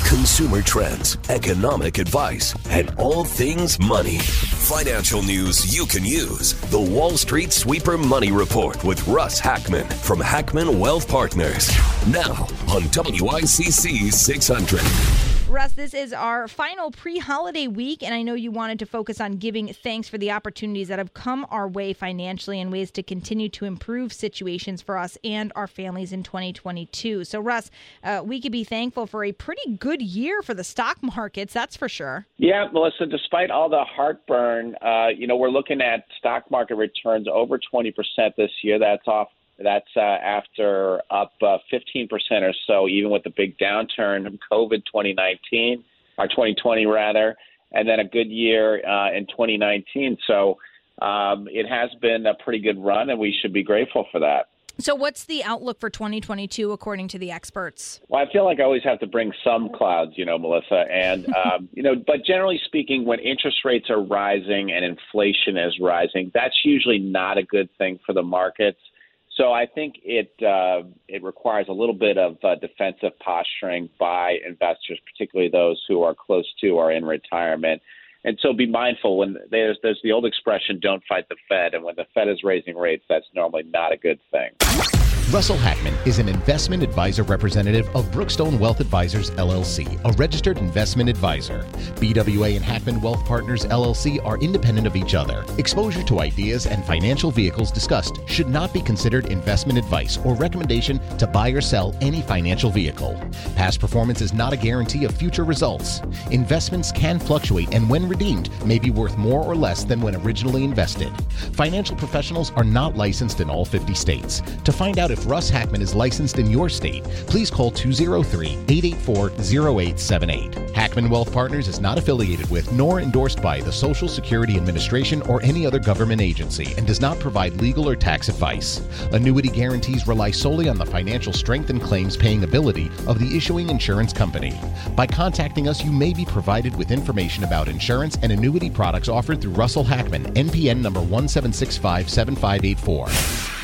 consumer trends, economic advice, and all things money. Financial news you can use. The Wall Street Sweeper Money Report with Russ Hackman from Hackman Wealth Partners. Now on WICC 600. Russ, this is our final pre-holiday week, and I know you wanted to focus on giving thanks for the opportunities that have come our way financially and ways to continue to improve situations for us and our families in 2022. So, Russ, we could be thankful for a pretty good year for the stock markets, that's for sure. Yeah, Melissa, despite all the heartburn, we're looking at stock market returns over 20% this year. That's after up 15% or so, even with the big downturn of COVID 2020 rather, and then a good year in 2019. So it has been a pretty good run, and we should be grateful for that. So what's the outlook for 2022, according to the experts? Well, I feel like I always have to bring some clouds, Melissa. And, but generally speaking, when interest rates are rising and inflation is rising, that's usually not a good thing for the markets. So I think it requires a little bit of defensive posturing by investors, particularly those who are close to or in retirement. And so be mindful when there's the old expression, don't fight the Fed. And when the Fed is raising rates, that's normally not a good thing. Russell Hackman is an investment advisor representative of Brookstone Wealth Advisors, LLC, a registered investment advisor. BWA and Hackman Wealth Partners, LLC are independent of each other. Exposure to ideas and financial vehicles discussed should not be considered investment advice or recommendation to buy or sell any financial vehicle. Past performance is not a guarantee of future results. Investments can fluctuate and when redeemed may be worth more or less than when originally invested. Financial professionals are not licensed in all 50 states. To find out if Russ Hackman is licensed in your state, please call 203-884-0878. Hackman Wealth Partners is not affiliated with nor endorsed by the Social Security Administration or any other government agency and does not provide legal or tax advice. Annuity guarantees rely solely on the financial strength and claims paying ability of the issuing insurance company. By contacting us, you may be provided with information about insurance and annuity products offered through Russell Hackman, NPN number 17657584.